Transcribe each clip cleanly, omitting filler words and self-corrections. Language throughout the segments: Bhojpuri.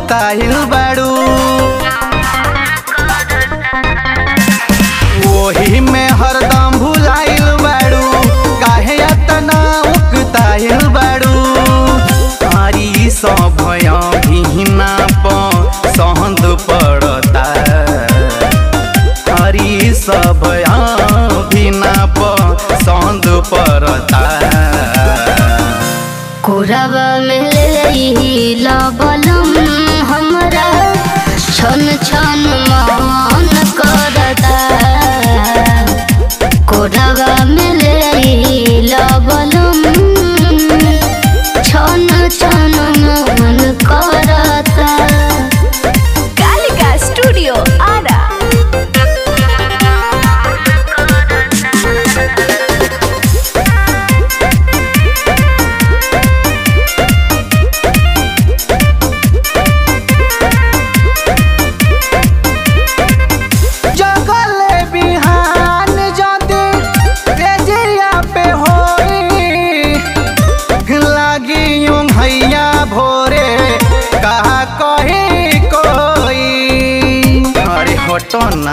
उगताइल बाड़ू वही में हरदम भुलाइल बाड़ू काहे इतना उगताइल बाड़ू हरी सब भीना पसंद पड़ता हरी सब भीना पसंद पड़ता कोरब में लबलम हमरा छन छन मन करता कोरब में लबलम छन छन मन करता। कालिका स्टूडियो आरा। टोना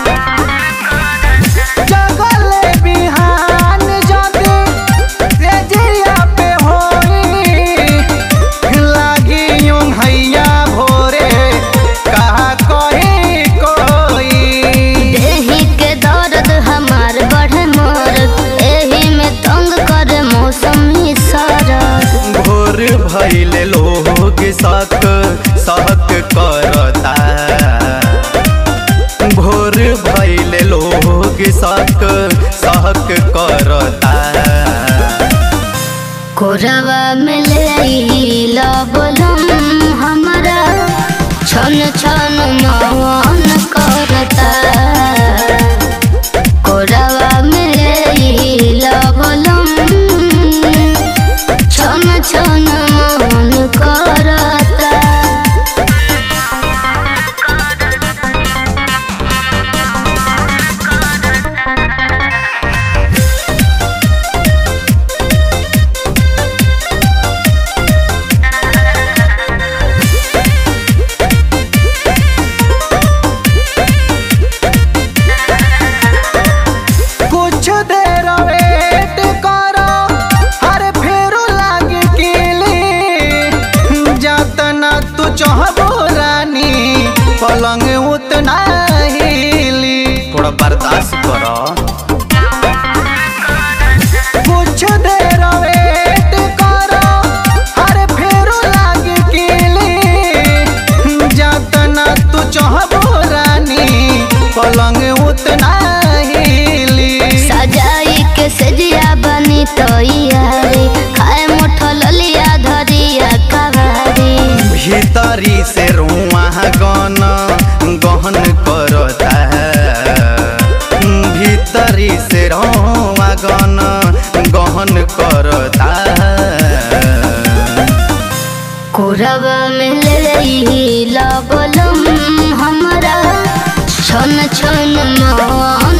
जगले बिहान जदे तेजिया पे होई लागी यूं हैया भोरे कहा कही कोई देहि के दर्द हमार बढ़े मोर एही में तंग करे मौसमी सरद भोर भइले लोग सक करता भोर भइले लोग सक करता कोरवा में लबलम हमरा छन छन मन करता कोरवा में लबलम छन छन मन करता। पलंग उतना हिली थोड़ा बर्दाश्त करो कुछ देर वेट करो अरे फेरू लागे किली जातना तू चाहबो रानी पलंग उतना हिली सजाई के सजिया बनी तो यारी खाए मुठो ललिया धरिया कवारी भीतरी से रुआ गहन करता भीतरी से रुआ गहन करता कोरब में लबलम हमरा छन छन मन